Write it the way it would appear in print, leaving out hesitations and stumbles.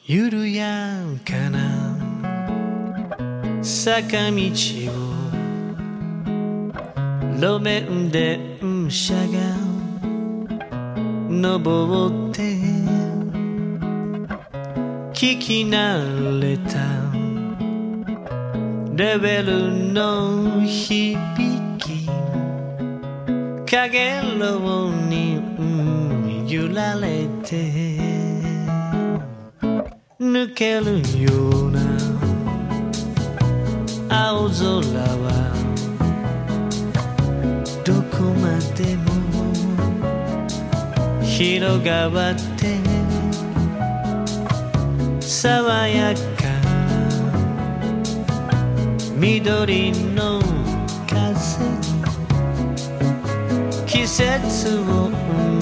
緩やかな坂道を路面電車が登って聞き慣れたレベルの響きかげろうに揺られて抜けるような青空はどこまでも広がって爽やかな緑の風に季節を